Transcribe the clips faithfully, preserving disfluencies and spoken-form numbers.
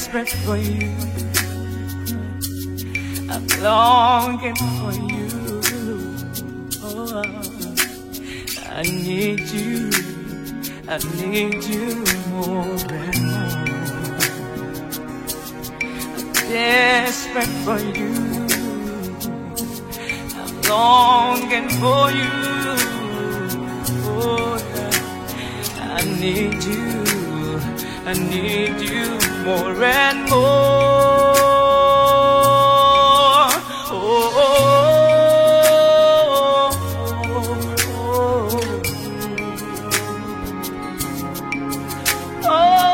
desperate for you. I'm longing for you. Oh, I need you. I need you more and more. I'm desperate for you. I'm longing for you. Oh, I need you. I need you more and more. Oh, oh, oh, oh,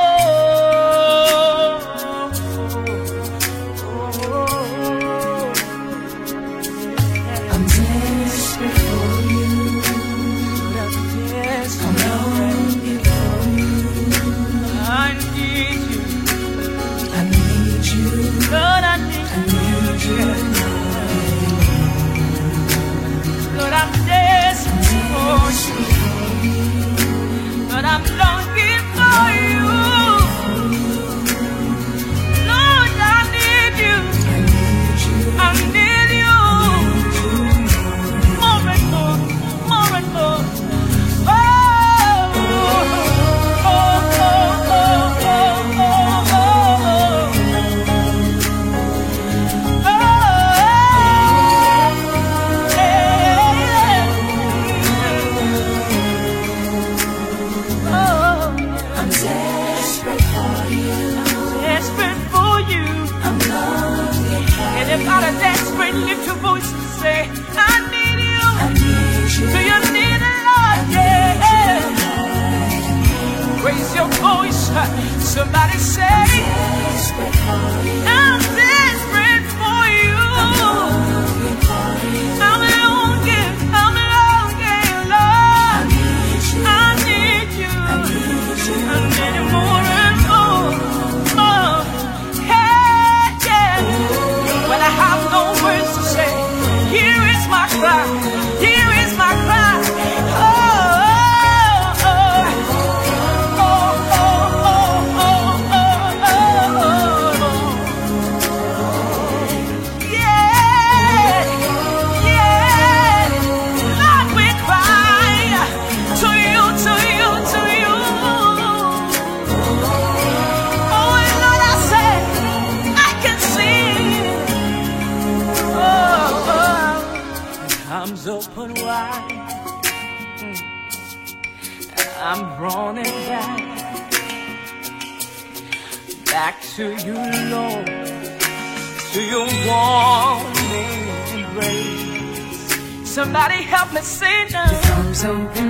oh. I'm desperate for you. I'm desperate. I'm longing for you. I need you. I need you. Lord, I need, I need you. Lord, I'm desperate for you. Lord, I'm longing for you. Lord, I need you. I need you. More and more, more and more. Oh, oh, oh, oh, oh, oh, oh, oh, oh. I'm desperate for you. I'm desperate for you. I'm longing for you. Anybody desperate, lift your voice and say, I need you. I need you. Do you need the Lord? Yeah. Raise your voice. Somebody say, I'm desperate for you. I'm desperate for you. I'm longing, I'm longing, Lord. I need you. I need you. I need you. I need you more and more. more. Hey, yeah. When I have no words to say, here is my cry. Here is my cry. Oh, oh, oh, oh, oh, oh, oh, oh. Yeah, yeah. Lord, we cry to you, to you, to you. Oh, and Lord, I say, I can see. Oh, oh. Arms open wide. I'm running back, back to you, Lord, to your warm embrace. Somebody help me say now. Arms open